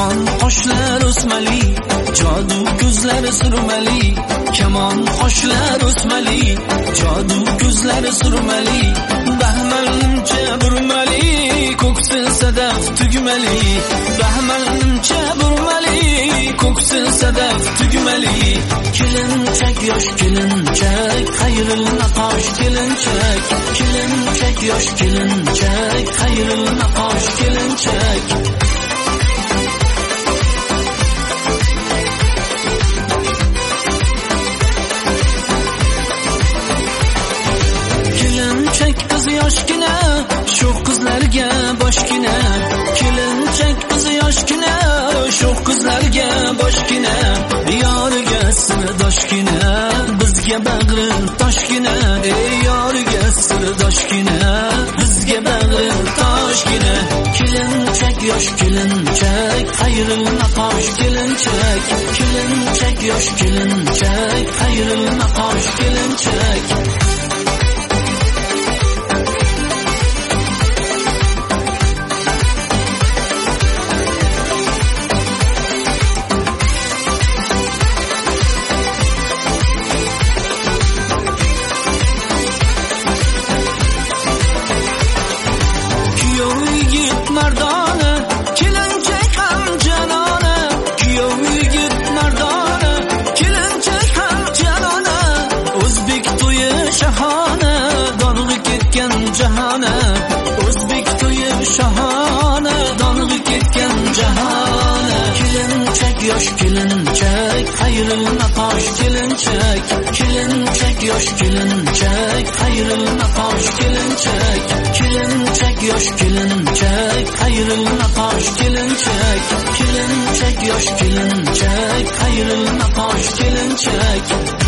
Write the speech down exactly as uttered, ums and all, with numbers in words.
Kamon qoshlar o'smali, jodu ko'zlari surmali. Kamon qoshlar o'smali, jodu ko'zlari surmali. Bahmalcha burmali, ko'ksi sadaf tugmali. Bahmalcha burmali, ko'ksi sadaf tugmali. Kelinchak yosh kelinchak, xayril naqosh kelinchak. Kelinchak yosh kelinchak, xayril naqosh kelinchak. Kelinchak qiz yoshgina, shu qizlarga boshgina. Kelinchak qiz yoshgina, shu qizlarga boshgina. Yoriga sirdoshgina, bizga bag'ri toshgina. Ey yoriga sirdoshgina, bizga bag'ri toshgina. Kelinchak yosh kelinchak, xayril naqosh kelinchak. Kelinchak yosh kelinchak, xayril naqosh kelinchak. Mardona, kelinchak ham janona. Kuyov yigit mardona, kelinchak ham janona. O'zbek to'yi shahona, dong'i ketgan jahona. O'zbek to'yi shahona, dong'i ketgan jahona. Kelinchak yosh kelinchak, xayril naqosh kelinchak. Kelinchak yosh kelinchak, xayril naqosh kelinchak. Kelinchak yosh kelinchak, xayril naqosh kelinchak. Kelinchak yosh kelinchak, xayril naqosh kelinchak.